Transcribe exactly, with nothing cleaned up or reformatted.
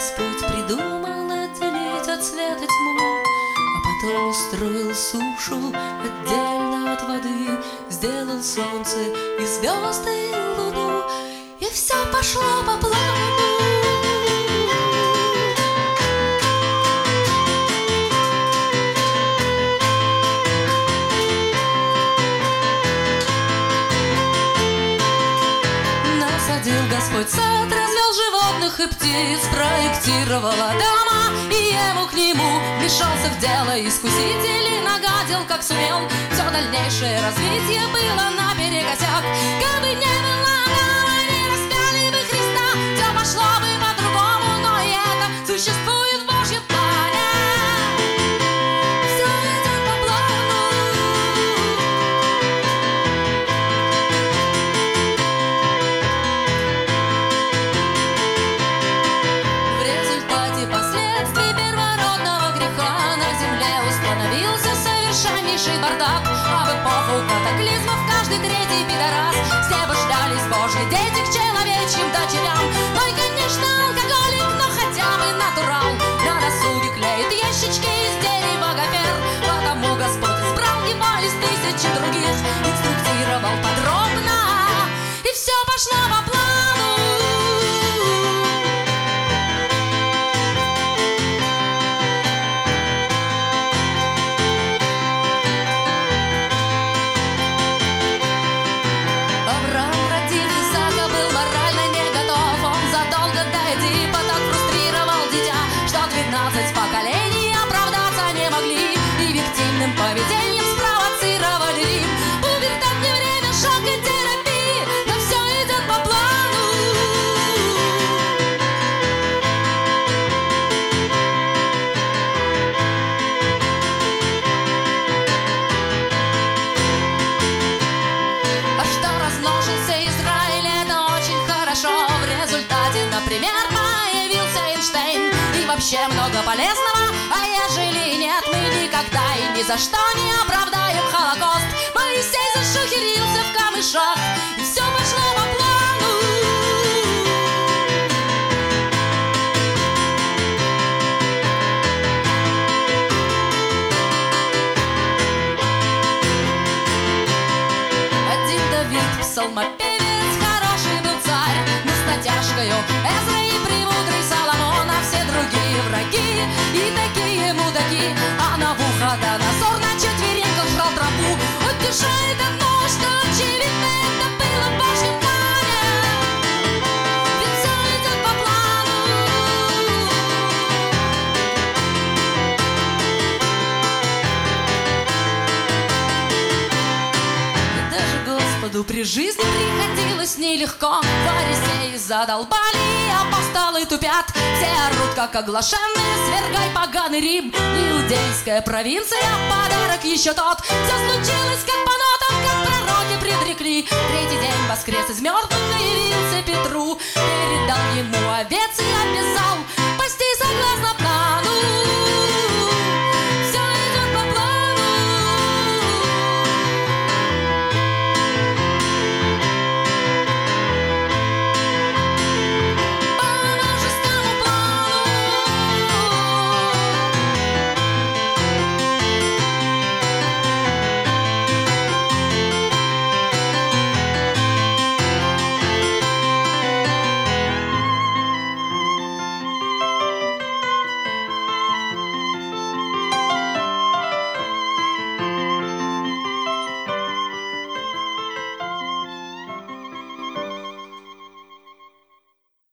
Господь придумал отделить от света тьму, а потом устроил сушу отдельно от воды, сделал солнце и звезды, и луну, и все пошло по плану. Господь сад, развел животных и птиц, проектировала дома, и ему к нему вмешался в дело искуситель и нагадил, как сумел. Все дальнейшее развитие было наперекосяк. Как бы не было мало, не распяли бы Христа, все пошло бы по-другому, но и это существует в Божьем плане. Все идет по плану. Последствий первородного греха на земле установился совершеннейший бардак. А в эпоху катаклизмов каждый третий пидорас. Все обождались Божьи дети к человечьим дочерям. Ну и, конечно, алкоголик, но хотя бы натурал. На досуге клеит ящички из дерева гофер. Потому Господь избрал его из тысячи других, инструктировал подробно, и все пошло по плану. Поколений оправдаться не могли, и виктимным поведением спровоцировали Рим. Пубертат не время шока терапии, но все идет по плану. А что размножился Израиль, это очень хорошо. В результате, например, появился Эйнштейн. И вообще много полезного, а ежели нет, мы никогда и ни за что не оправдаем Холокост. Моисей зашухерился в камышах, и все пошло по плану. Один Давид, псалмопевец, хороший был царь, но с натяжкою Эзра и премудрый Соломон, а все другие враги и такие мудаки. А Навуходоносор на четвереньках жрал траву, утешает одно, что очевидно это было в Божьем плане. Ведь все идет по плану. И даже Господу при жизни приходилось нелегко. Фарисеи задолбали, апостолы тупят, все орут, как оглашенные: свергай поганый Рим. Иудейская провинция, подарок еще тот. Все случилось как по нотам, как пророки предрекли. Третий день воскрес из мертвых и явился Петру, передал ему овец